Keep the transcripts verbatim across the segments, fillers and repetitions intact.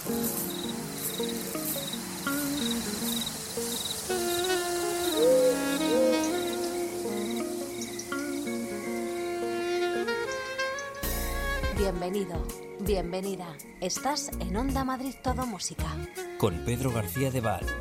Bienvenido, bienvenida. Estás en Onda Madrid Todo Música. Con Pedro García de Val.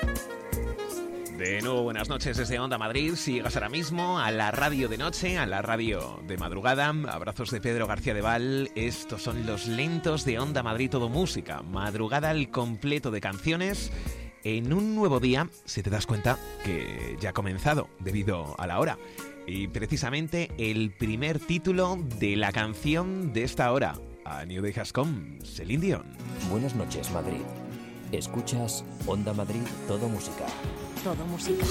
De nuevo, buenas noches desde Onda Madrid. Si llegas ahora mismo a la radio de noche, a la radio de madrugada, abrazos de Pedro García de Val. Estos son los lentos de Onda Madrid Todo Música. Madrugada al completo de canciones en un nuevo día, si te das cuenta que ya ha comenzado debido a la hora. Y precisamente el primer título de la canción de esta hora, A New Day Has Come, Celine Dion. Buenas noches, Madrid. Escuchas Onda Madrid Todo Música. Todo Música.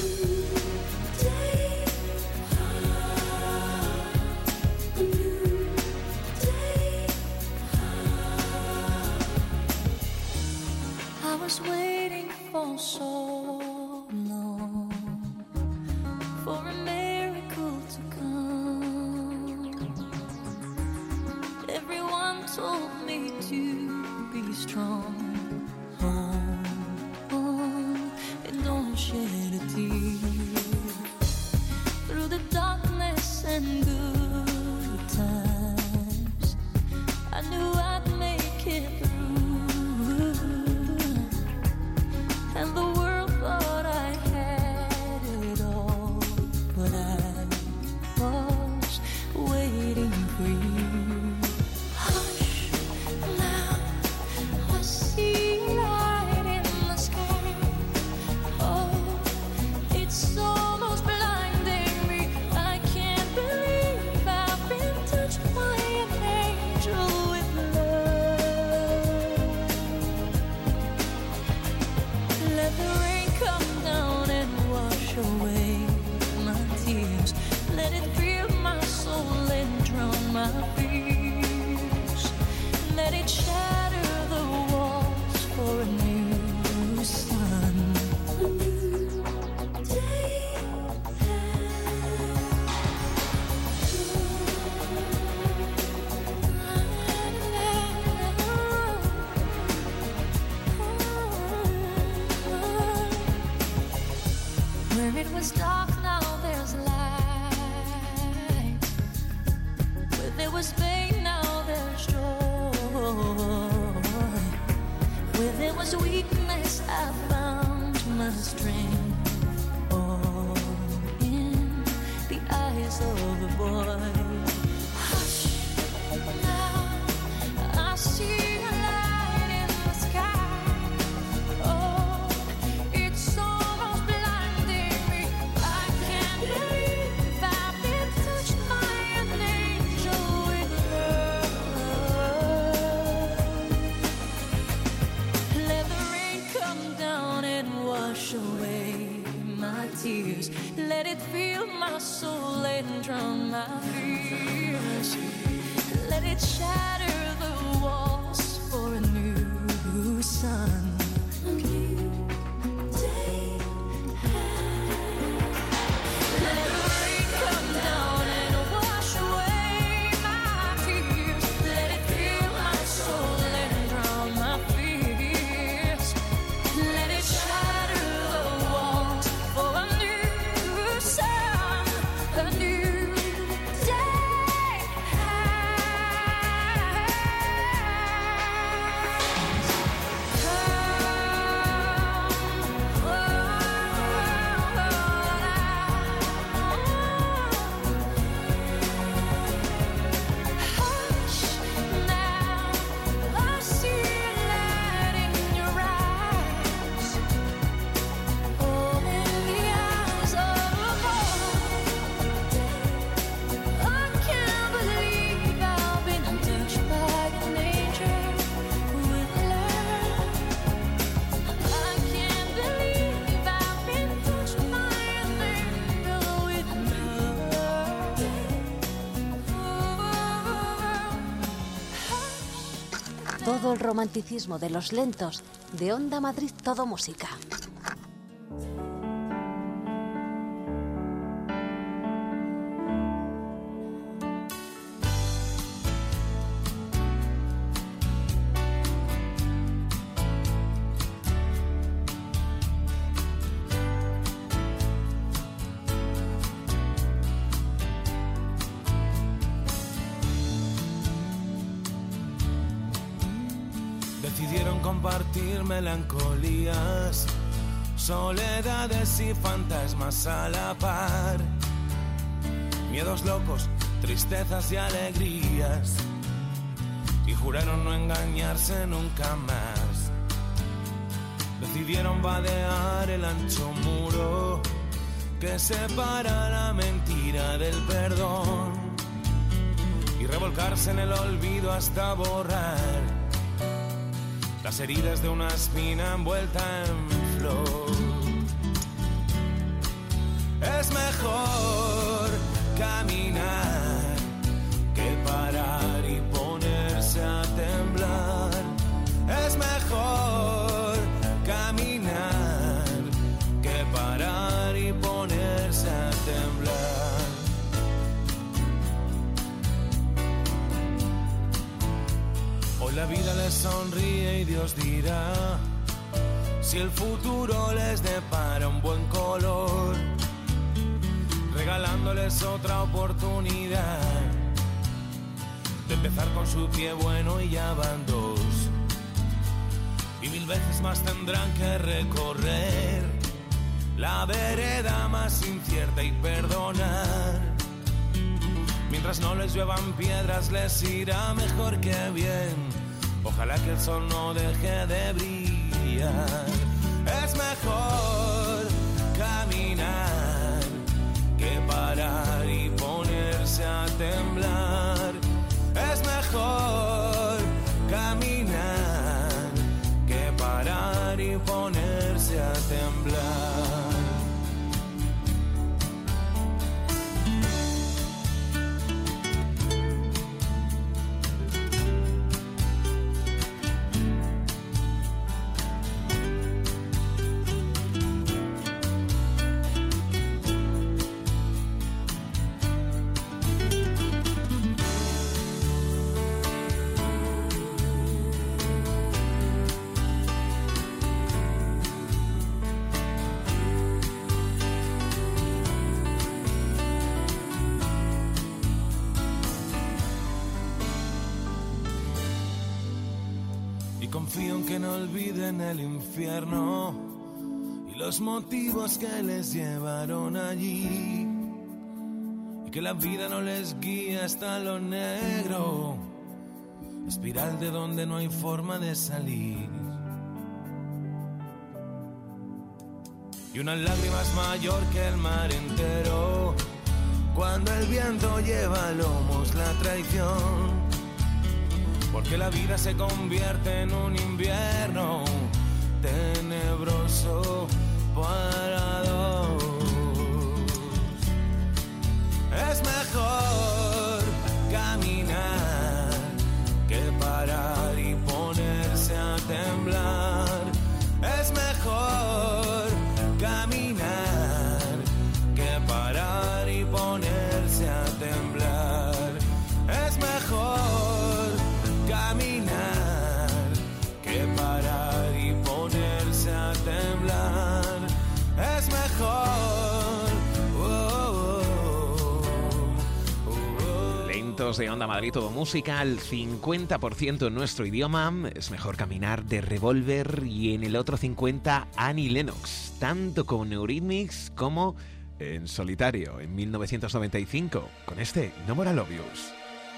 I was waiting for so long for a miracle to come. Everyone told me to be strong. Hold on and don't shed a tear. Through the darkness and good times, I knew I'd make it through. And the world thought I had it all, but I was waiting for you. Hush, now I see a light in the sky. Oh, it's almost blinding me. I can't believe I've been touched by an angel with love. Let the rain come down and wash away my tears. Let it fill my soul and drown my fears. Let it shatter the walls for a new sun. A new day Where it was dark, now there's light. Where there was pain, now there's joy. Where there was weakness, I found my strength. All in the eyes of a boy. Hush, now I see a light in the sky. Oh, it's almost blinding me. I can't believe I've been touched by an angel with love. Let the rain come down and wash away my tears. Let it fill my soul and drown my fears. Let it shatter the walls for a new sun. A new day. Let the rain come down and wash away my tears. Let it fill my soul and drown my fears. Let it shatter the walls for a new sun, a new day. Todo el romanticismo de los lentos de Onda Madrid Todo Música. Decidieron compartir melancolías, soledades y fantasmas a la par, miedos locos, tristezas y alegrías, y juraron no engañarse nunca más. Decidieron vadear el ancho muro que separa la mentira del perdón y revolcarse en el olvido hasta borrar las heridas de una espina envuelta en flor. Es mejor caminar que parar y ponerse a temblar. Es mejor caminar que parar y ponerse a temblar. Hoy la vida les sonríe y Dios dirá si el futuro les depara un buen color, regalándoles otra oportunidad de empezar con su pie bueno y ya van dos. Y mil veces más tendrán que recorrer la vereda más incierta y perdonar. Mientras no les lluevan piedras les irá mejor que bien. Ojalá que el sol no deje de brillar. Es mejor caminar que parar y ponerse a temblar. Es mejor caminar que parar y ponerse a temblar. Confío en que no olviden el infierno y los motivos que les llevaron allí, y que la vida no les guíe hasta lo negro, espiral de donde no hay forma de salir. Y una lágrima es mayor que el mar entero cuando el viento lleva a lomos la traición. Porque la vida se convierte en un invierno tenebroso para dos. Es mejor caminar que parar y ponerse a temblar. Es mejor caminar que parar y ponerse a temblar. Es mejor caminar que parar y ponerse a temblar. Es mejor. Oh, oh, oh, oh. Lentos de Onda Madrid, todo música al cincuenta por ciento en nuestro idioma. Es mejor caminar de Revolver, y en el otro cincuenta Annie Lennox, tanto con Eurythmics como en solitario en mil novecientos noventa y cinco con este No More Love Yous.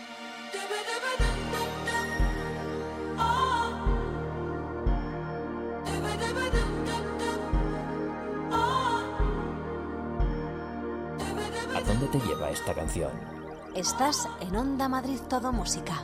¿A dónde te lleva esta canción? Estás en Onda Madrid, todo música.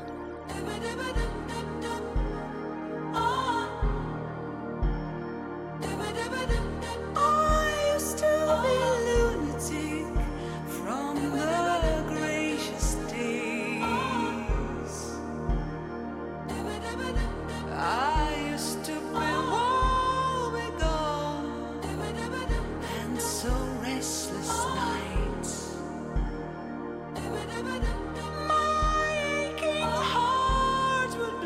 My aching heart will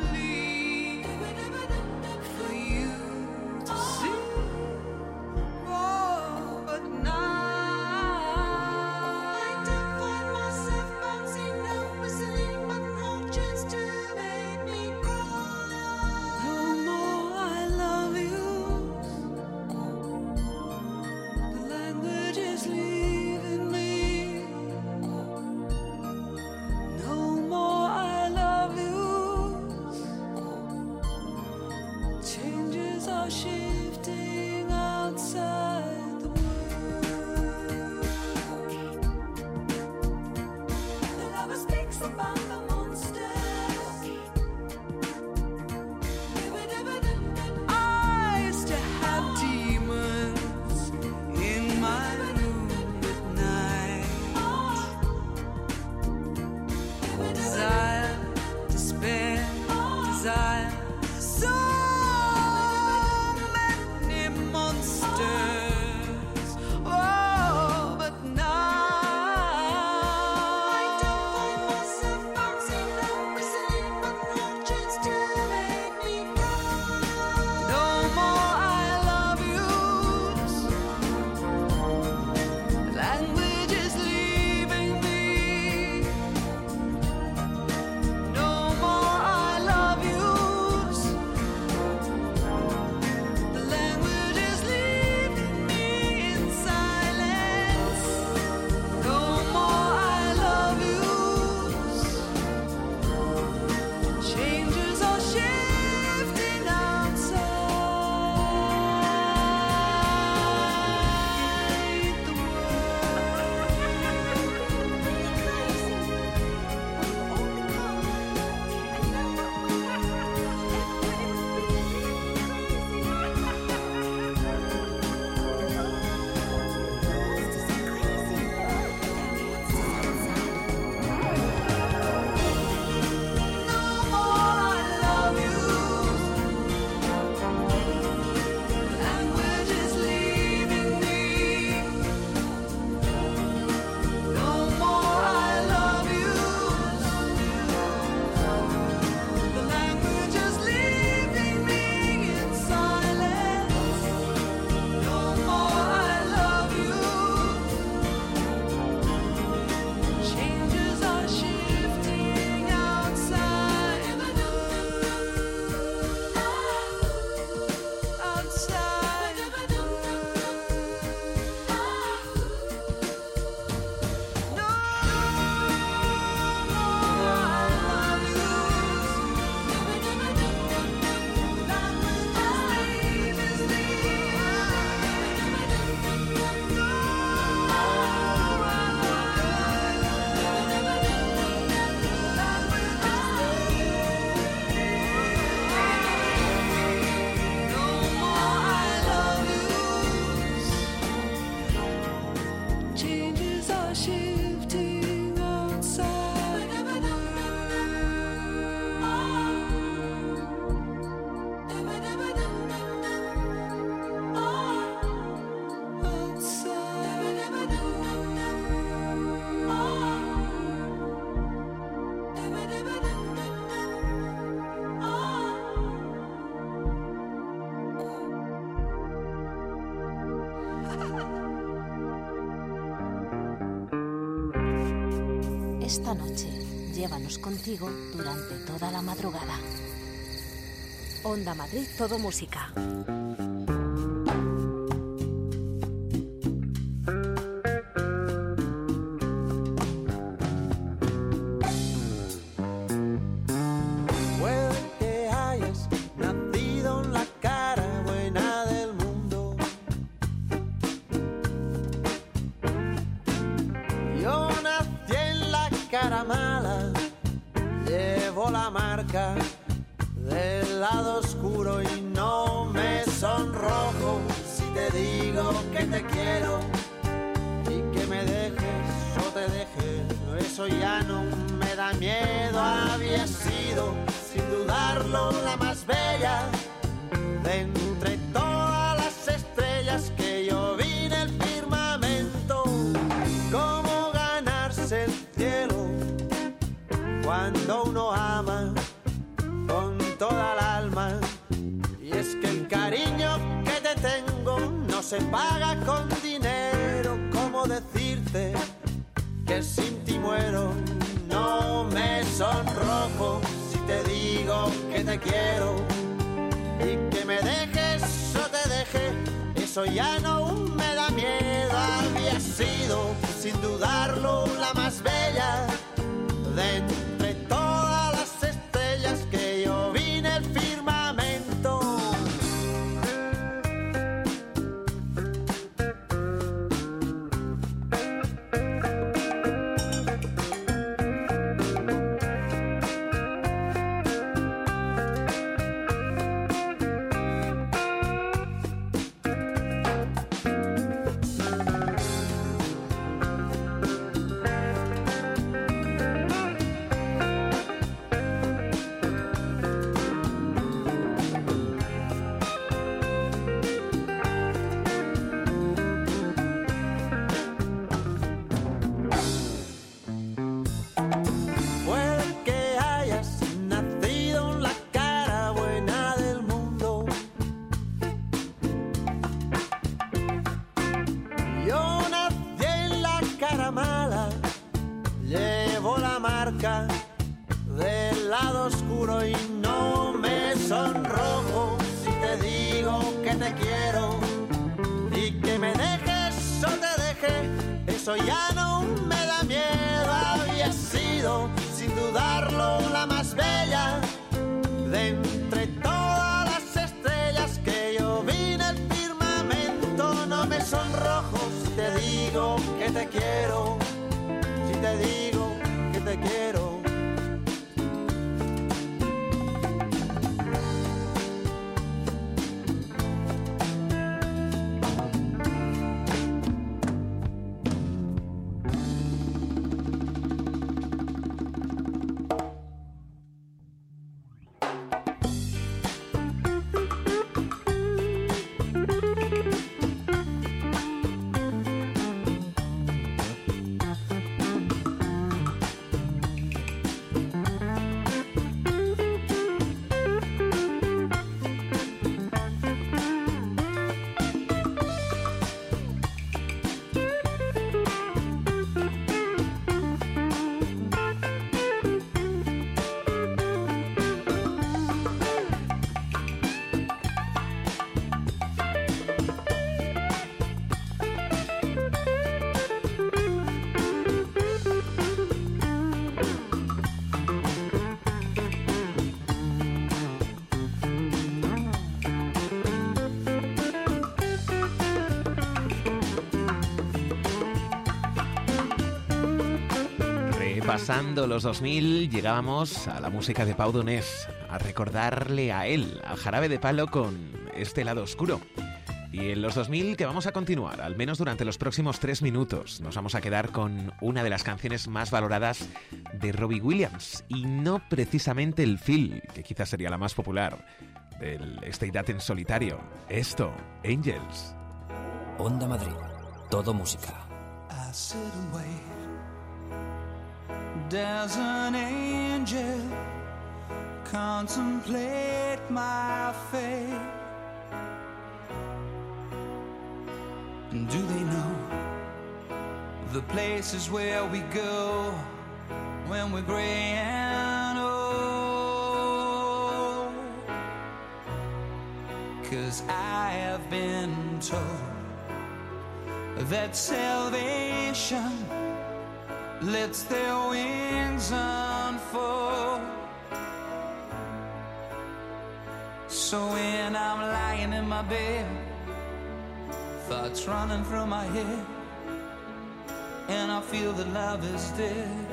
esta noche, llévanos contigo durante toda la madrugada. Onda Madrid, todo música. Del lado oscuro y no me sonrojo si te digo que te quiero y que me dejes o te dejes, eso ya no me da miedo. Había sido sin dudarlo la más bella de entre todas las estrellas que yo vi en el firmamento. Cómo ganarse el cielo cuando uno ama con toda el alma, y es que el cariño que te tengo no se paga con dinero. ¿Cómo decirte que sin ti muero? No me sonrojo si te digo que te quiero y que me dejes o te deje, eso ya no me da miedo. Había sido sin dudarlo la más bella de entre todas las estrellas que yo vi en el firmamento. Del lado oscuro y no me sonrojo si te digo que te quiero y que me dejes o te deje, eso ya no me da miedo. Había sido sin dudarlo la más bella de entre todas las estrellas que yo vi en el firmamento. No me sonrojo si te digo que te quiero, si te digo que te quiero. Pasando los dos mil, llegábamos a la música de Pau Donés, a recordarle a él, a Jarabe de Palo, con este lado oscuro. Y en los dos mil, que vamos a continuar, al menos durante los próximos tres minutos, nos vamos a quedar con una de las canciones más valoradas de Robbie Williams, y no precisamente el Feel, que quizás sería la más popular, del Stay That en solitario. Esto, Angels. Onda Madrid, todo música. I sit and wait. There's an angel, contemplate my fate. And do they know the places where we go when we're gray and old. 'Cause I have been told that salvation lets their wings unfold. So when I'm lying in my bed, thoughts running through my head, and I feel that love is dead,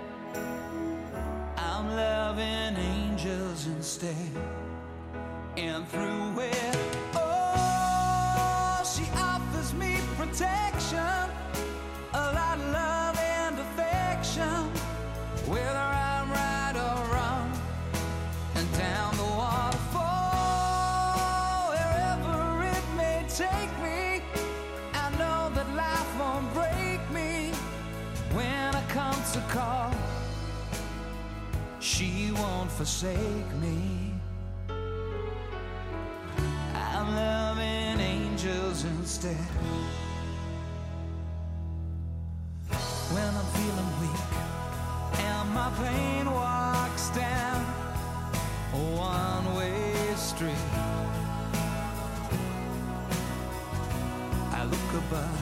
I'm loving angels instead. And through it, oh, she offers me protection, a lot of love and affection, whether I'm right or wrong, and down the waterfall, wherever it may take me, I know that life won't break me. When I come to call, she won't forsake me. I'm loving angels instead. When I'm feeling weak and my pain walks down a one-way street, I look above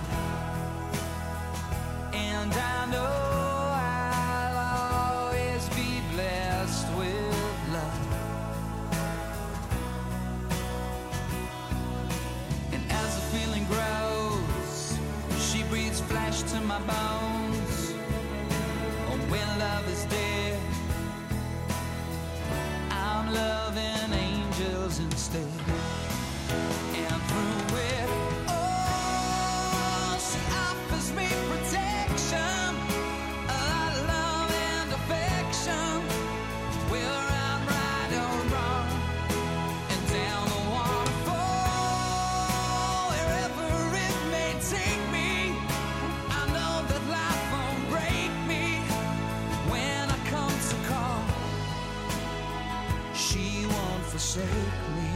and I know I'll always be blessed with love. And as the feeling grows, she breathes flesh to my bones. Oh, when love is dead, I'm loving angels instead. And through it, oh, she offers me protection, a lot of love and affection, whether I'm right or wrong, and down the waterfall, wherever it may take me, I know that life won't break me. When I come to call, she won't forsake me.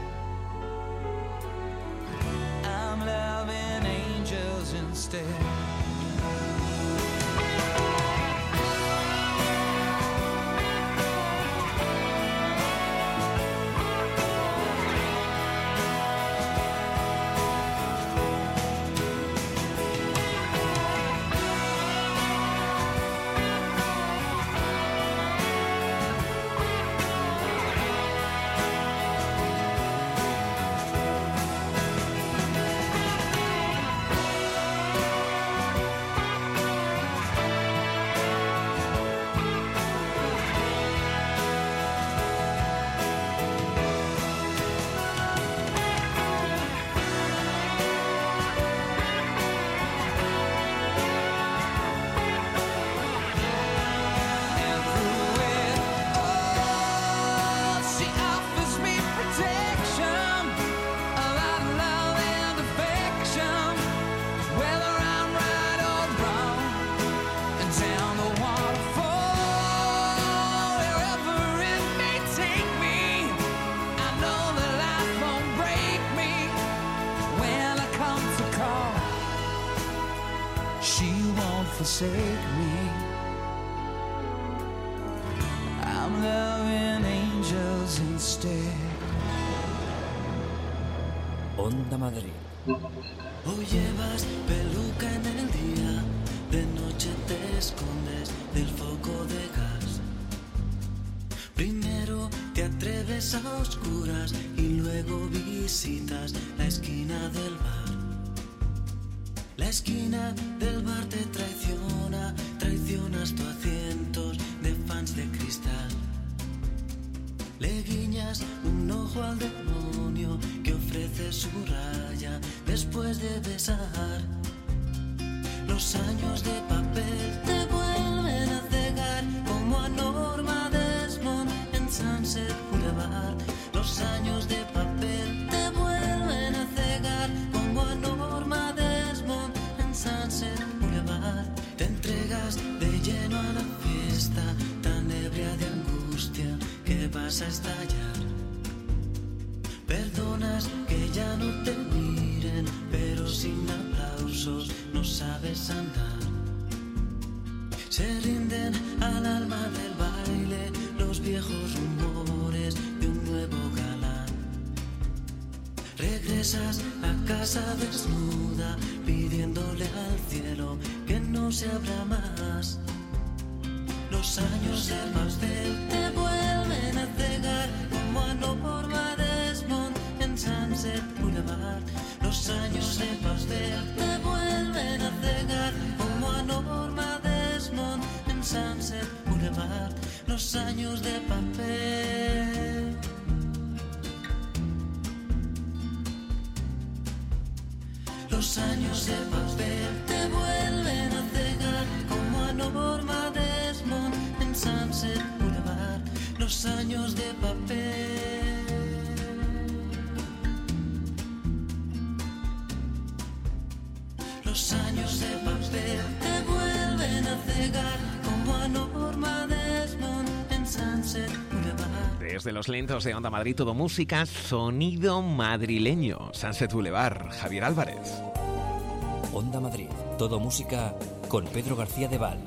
I'm loving angels instead. Forsake me. I'm loving angels instead. Onda Madrid. Hoy llevas peluca en el día, de noche te escondes del foco de gas. Primero te atreves a oscuras y luego visitas la esquina del bar. La esquina del bar te traiciona, traicionas tu a cientos de fans de cristal. Le guiñas un ojo al demonio que ofrece su raya después de besar. Los años de papel te vuelven a cegar como a Norma Desmond en Sunset Boulevard. Los años de papel te vuelven a cegar como a Norma Desmond en Sunset Boulevard. Te entregas de lleno a la fiesta, tan ebria de angustia que vas a estallar. Perdonas que ya no te miren, pero sin aplausos no sabes andar. Se rinden al alma del baile los viejos rumores de un nuevo galán. Regresas a casa desnuda pidiéndole al cielo que no se abra más. Los años de pastel te vuelven a cegar como a Norma Desmond en Sunset Boulevard. Los años de pastel te vuelven a cegar como a Norma Desmond en Sunset Boulevard. Los años de papel. Los años de papel te vuelven a cegar como a Norma Desmond en Sunset Boulevard. Los años de papel. Los años de papel te vuelven a cegar como a Norma Desmond en Sunset Boulevard. Desde los lentos de Onda Madrid, todo música, sonido madrileño. Sunset Boulevard, Javier Álvarez. Onda Madrid, todo música con Pedro García de Val.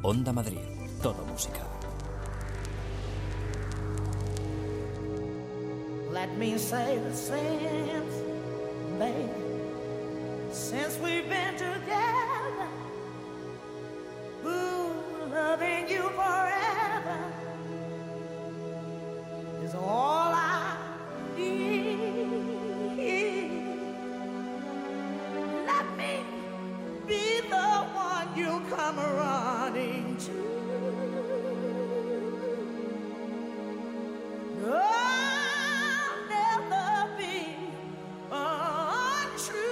Onda Madrid, todo música. Let me say the since, baby, since we've been together, ooh, loving you forever is all I need. Let me be the one you come running to. I'll never be untrue.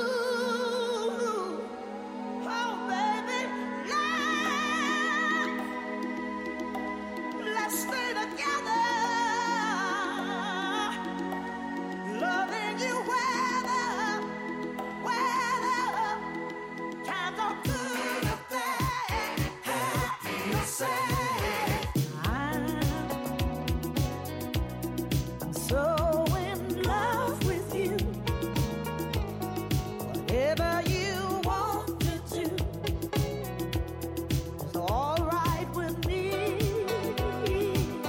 Oh, baby, let's, let's stay together. Loving you weather, weather. Times are good or bad, happy or sad. So in love with you, whatever you want to do is all right with me.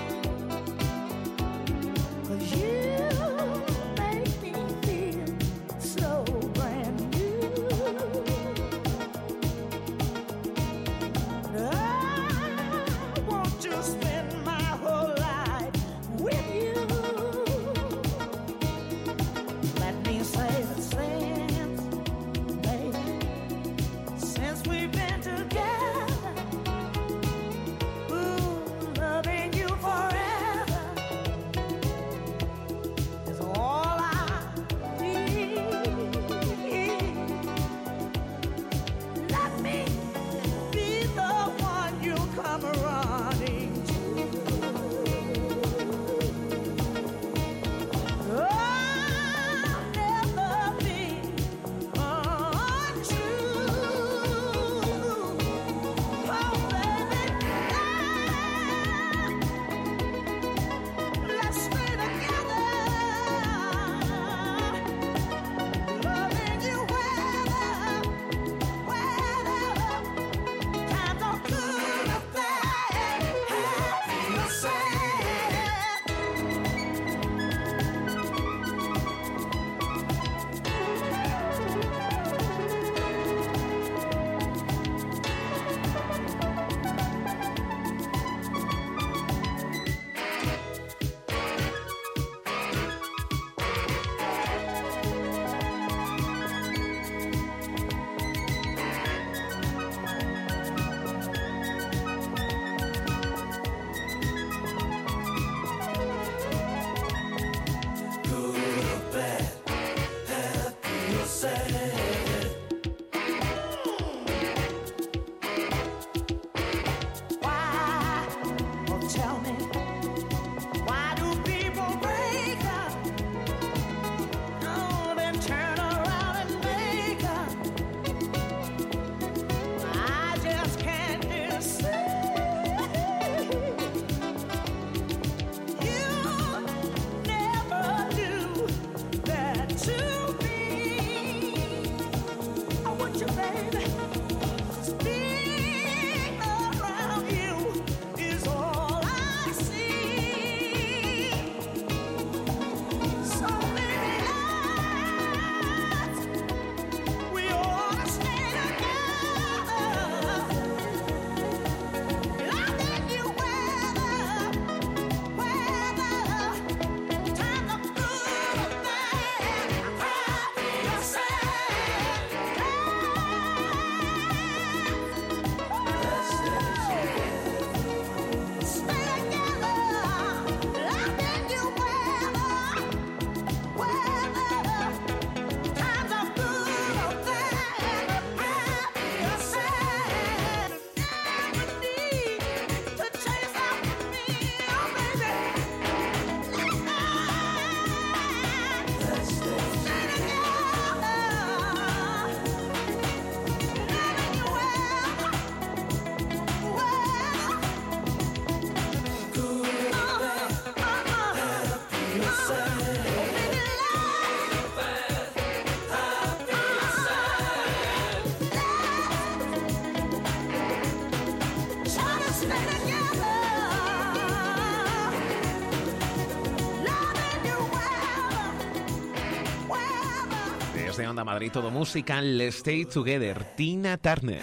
desde Onda Madrid, todo música, Let's Stay Together, Tina Turner.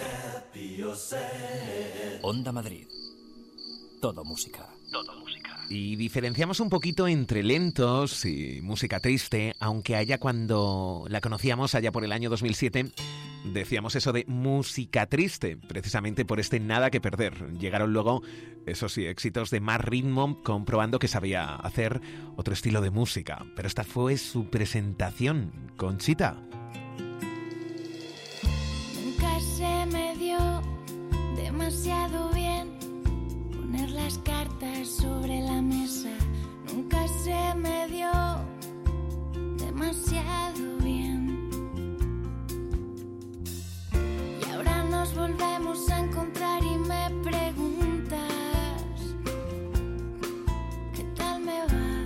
Onda Madrid, todo música. Todo música. Y diferenciamos un poquito entre lentos y música triste, aunque allá cuando la conocíamos, allá por el año dos mil siete, decíamos eso de música triste, precisamente por este Nada que Perder. Llegaron luego, eso sí, éxitos de más ritmo, comprobando que sabía hacer otro estilo de música. Pero esta fue su presentación, Conchita. Nunca se me dio demasiado bien poner las cartas sobre la mesa. Nunca se me dio demasiado bien. Y ahora nos volvemos a encontrar y me preguntas ¿qué tal me va?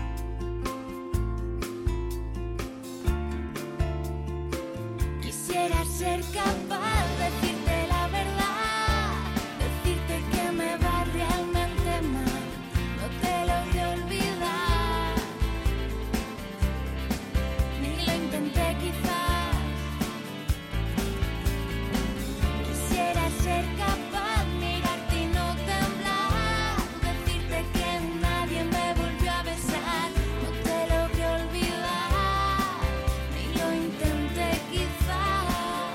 Quisiera ser capaz de decirte la verdad, decirte que me va realmente mal, no te logré olvidar, ni lo intenté quizás. Quisiera ser capaz de mirarte y no temblar, decirte que nadie me volvió a besar, no te logré olvidar, ni lo intenté quizás.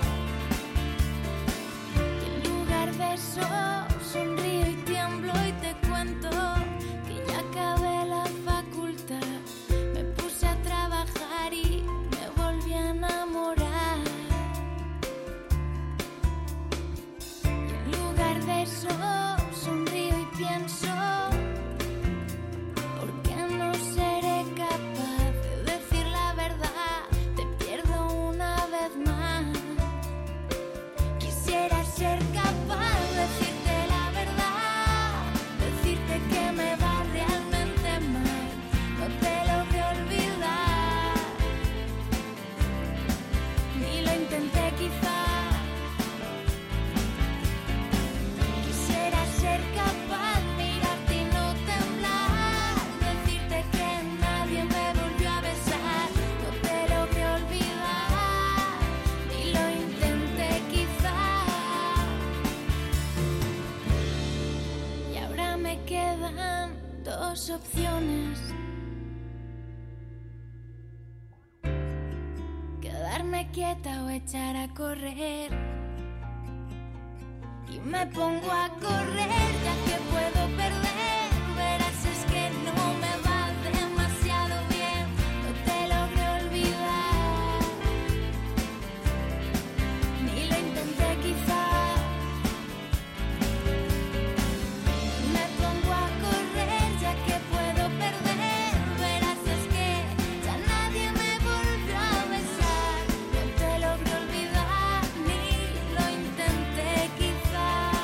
Y en lugar de eso sonrío y tiemblo y te cuento que ya acabé la facultad, me puse a trabajar y me volví a enamorar. Y en lugar de eso sonrío y pienso ¿por qué no seré capaz de decir la verdad? Te pierdo una vez más. Quisiera ser capaz de decirte la verdad, decirte que me va realmente mal, no te logré olvidar, ni lo intenté quizás. Quisiera ser capaz de mirarte y no temblar, decirte que nadie me volvió a besar, no te logré olvidar, ni lo intenté quizás. Y ahora me quedan dos opciones: quedarme quieta o echar a correr. Y me pongo a correr ya que puedo perder. Verás, es que no me va demasiado bien, no te logré olvidar, ni lo intenté quizás. Me pongo a correr ya que puedo perder. Verás, es que ya nadie me volvió a besar, no te logré olvidar, ni lo intenté quizás.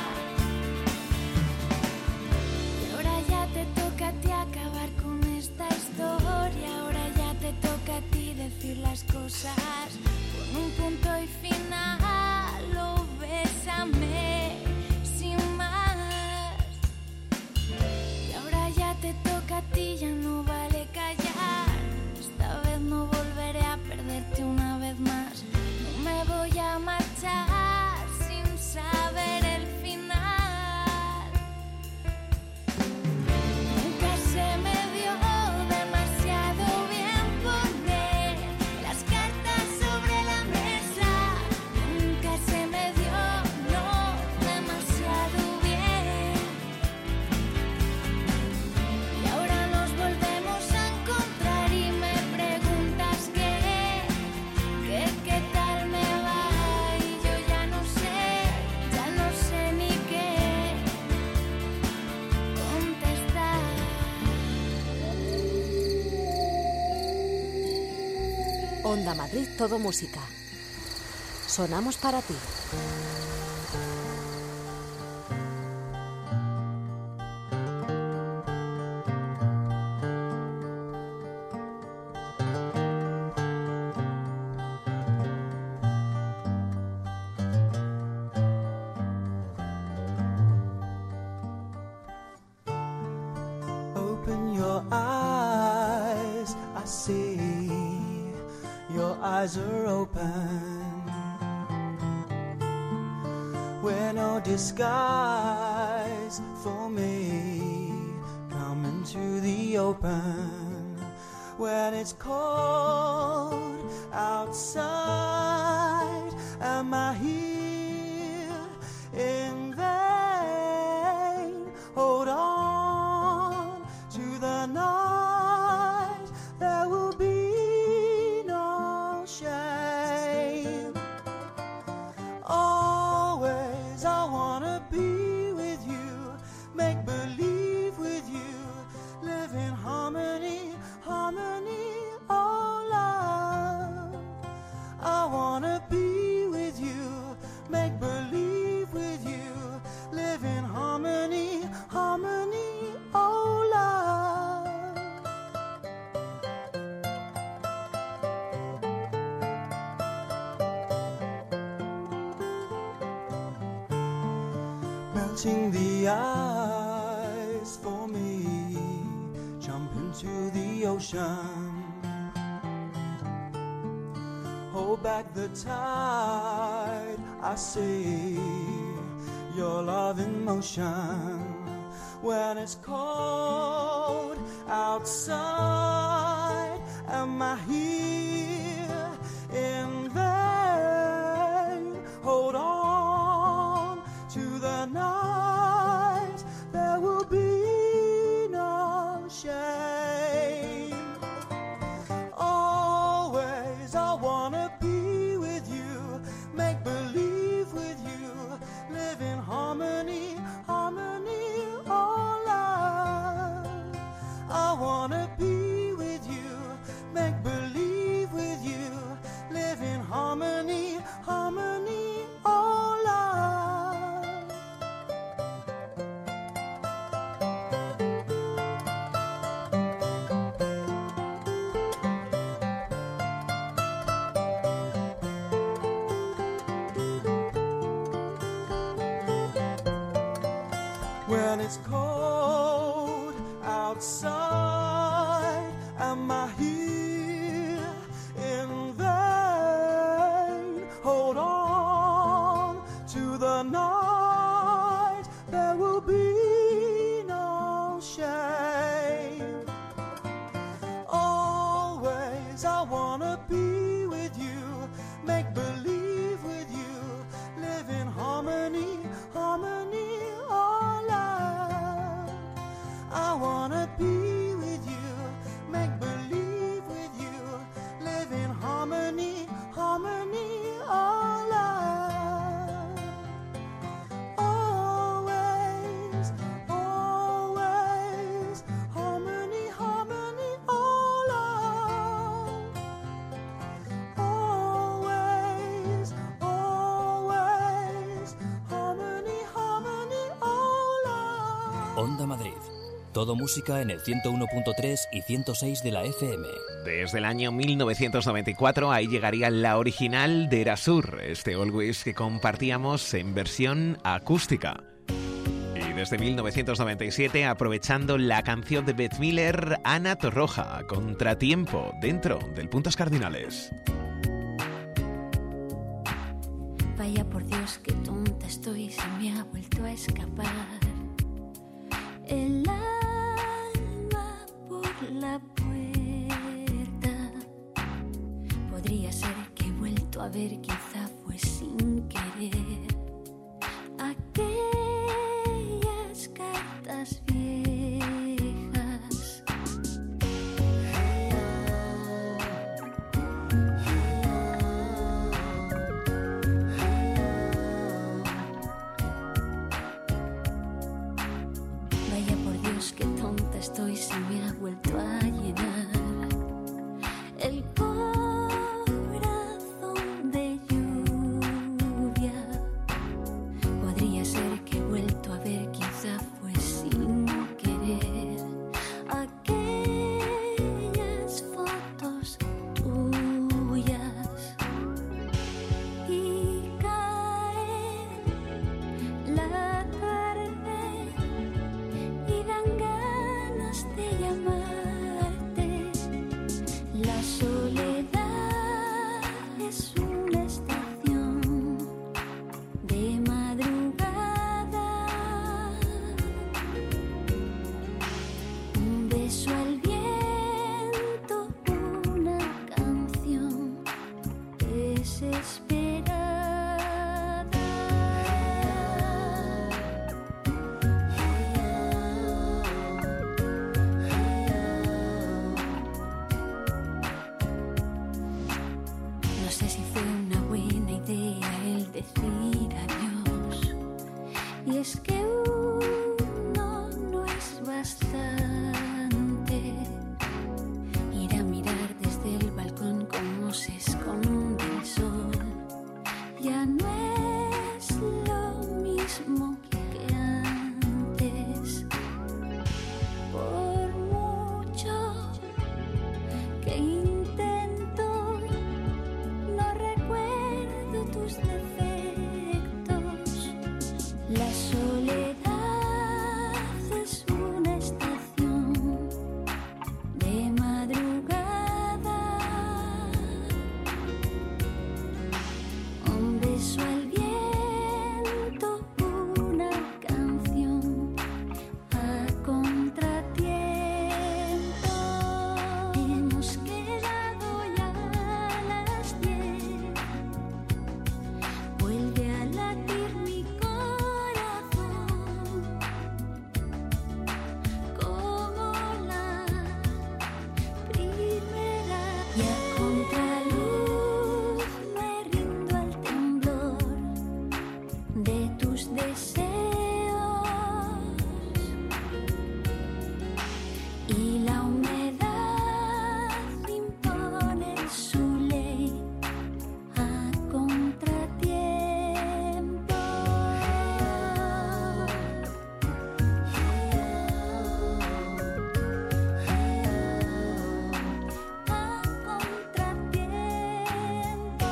Y ahora ya te toca a ti acabar con esta historia. Ahora ya te toca a ti decir las cosas con un punto y final. O bésame sin más. Y ahora ya te toca a ti, ya no vale callar. Esta vez no volveré a perderte una vez más. No me voy a marchar sin saber el final. Nunca se me dio demasiado bien poner las cartas sobre la mesa. Nunca se me dio, no, demasiado bien. Y ahora nos volvemos a encontrar y me preguntas qué, qué, qué tal me va. Y yo ya no sé, ya no sé ni qué contestar. Onda Madrid, todo música. Sonamos para ti. Open your eyes, I see your eyes eyes are open, where no disguise for me, coming to the open, when it's cold outside, am I here in vain? Hold on to the night, there will be no shame. Always I wanna be with you, make believe with you, live in harmony, harmony, oh love. I wanna be with you, make believe with you, live in harmony, harmony, oh love. Melting the ice for me, jump into the ocean, hold back the tide, I see your love in motion, when it's cold outside, am I here in vain? Hold on to the night, there will be no shame. Always I wanna be with you, make believe with you, live in harmony, harmony, oh love. I wanna be with you, make believe with you, live in harmony, harmony, oh love. When it's cold outside, am I here in vain? Hold on to the night, there will be no shame. Always I wanna be with you, make believe with you, live in harmony, harmony, oh love. I wanna be with you, make believe with you, live in harmony, harmony, oh love. Always, always, harmony, harmony, oh love. Always, always, harmony, harmony, oh love. Onda Madrid. Todo música en el ciento uno punto tres y ciento seis de la F M. Desde el año mil novecientos noventa y cuatro ahí llegaría la original de Erasur, este Always que compartíamos en versión acústica. Y desde mil novecientos noventa y siete, aprovechando la canción de Beth Miller, Ana Torroja, Contratiempo, dentro del Puntos Cardinales. Vaya por Dios, qué tonta estoy, se me ha vuelto a escapar el alma por la puerta. Podría ser que he vuelto a ver, quizá fue sin querer, aquellas cartas viejas. Vaya por Dios, qué tonta estoy, se me ha vuelto a llenar el corazón de lluvia. Podría ser que he vuelto a ver, quizá fue sin querer, aquellas fotos tuyas. Y cae la tarde y dan ganas de llamarte. La soledad beso al viento, una canción desesperada. No sé si fue una buena idea el decir adiós, y es que uno no es bastante. Ir a mirar desde el balcón cómo se esconde el sol ya no es lo mismo que antes. Por mucho que intento, no recuerdo tus defectos. La soledad es una estación de madrugada. Un beso al viento, una canción a contratiempo. Hemos quedado ya a las diez. Vuelve a latir mi corazón como la primera. Y a contraluz me rindo al temblor de tus deseos, y la humedad impone su ley a contratiempo. A contratiempo.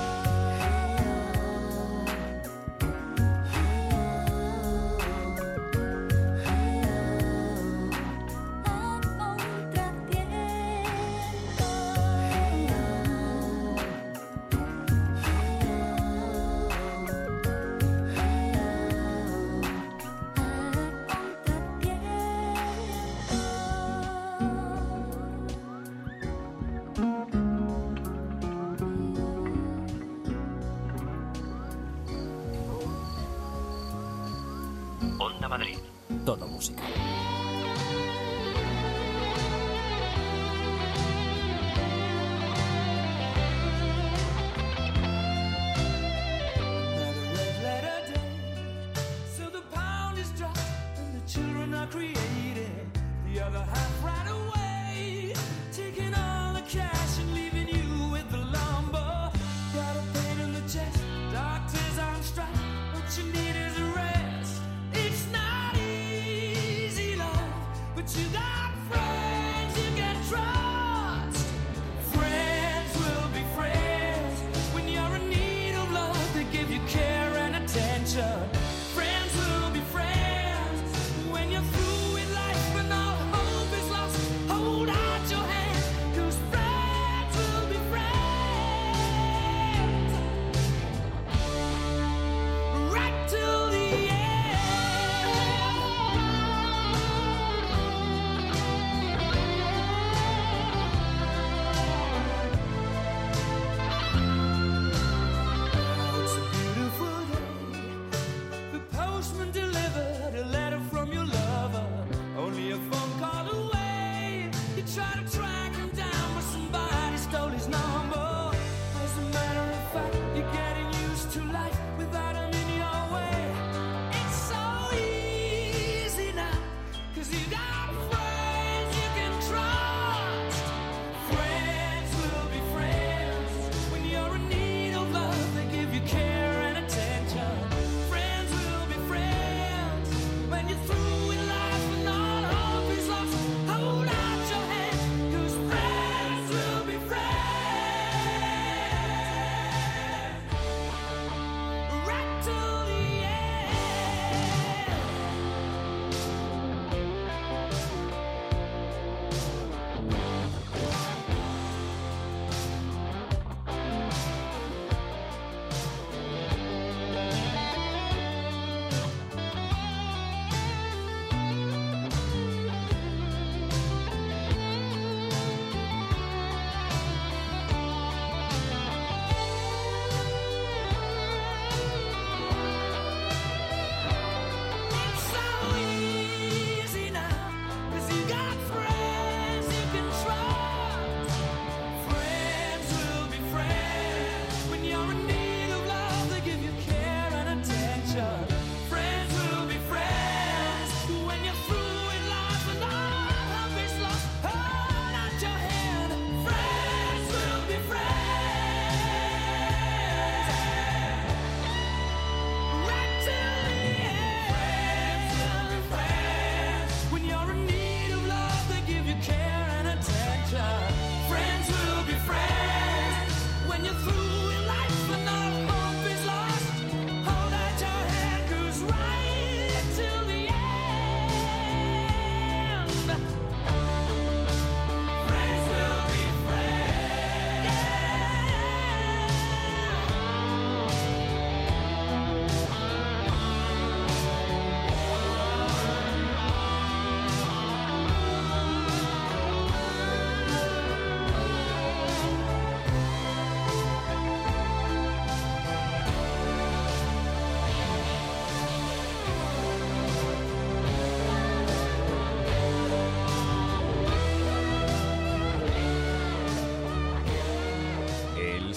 Onda Madrid. Todo música. So the pound is dropped and the children are created. The other half right away, taking all the cash and leaving you with the lumber. Got a pain in the chest, doctors on strike. What you need is a rest. It's not easy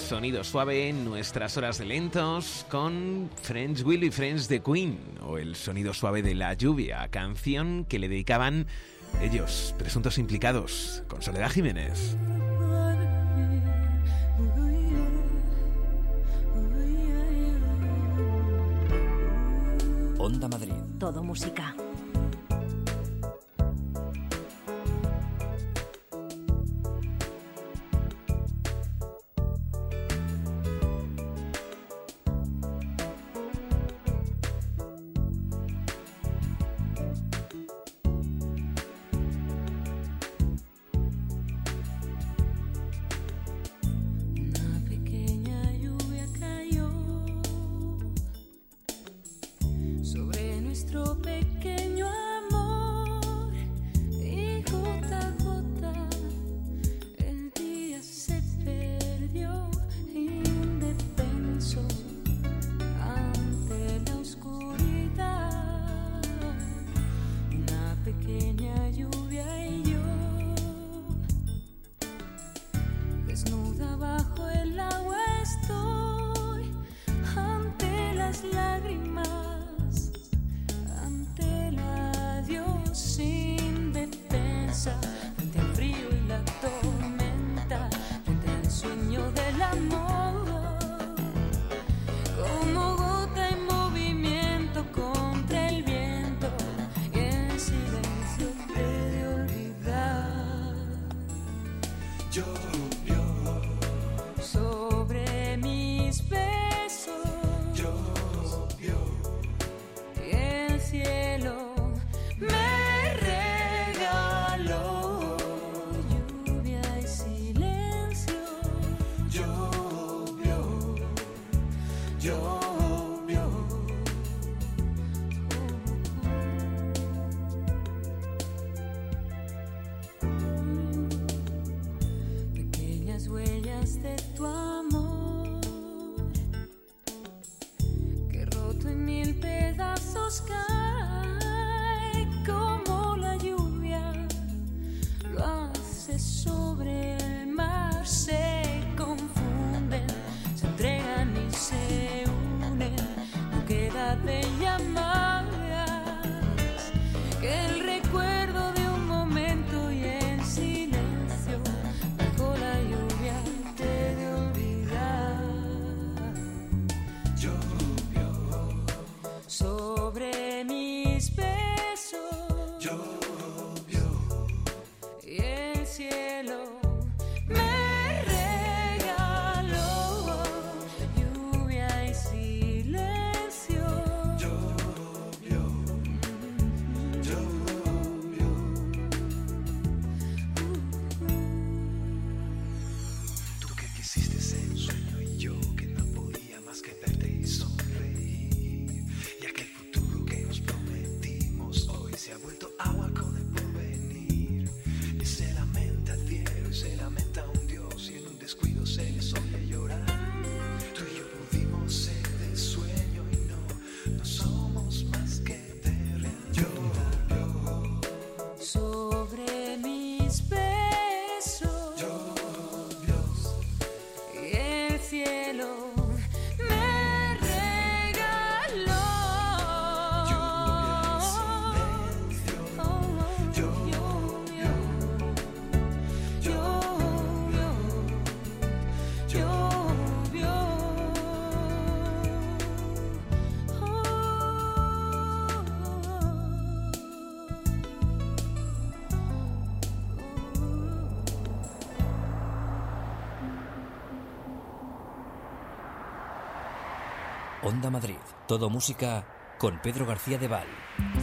sonido suave en nuestras horas de lentos con Friends Will y Friends de Queen, o el sonido suave de la lluvia, canción que le dedicaban ellos, presuntos implicados, con Soledad Jiménez. Onda Madrid. Todo música. Onda Madrid. Todo música con Pedro García de Val.